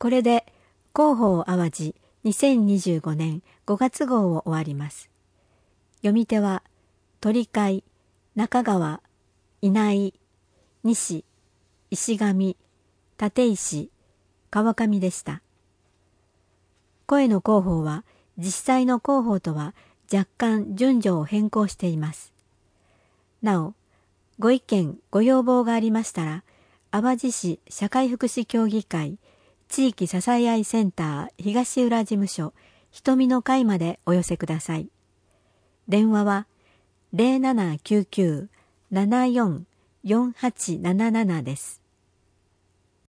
これで広報淡路2025年5月号を終わります。読み手は鳥飼、中川、稲井、西、石上、立石、川上でした。声の広報は実際の広報とは若干順序を変更しています。なお、ご意見ご要望がありましたら、淡路市社会福祉協議会地域支え合いセンター東浦事務所瞳の会までお寄せください。電話は 0799-744877 です。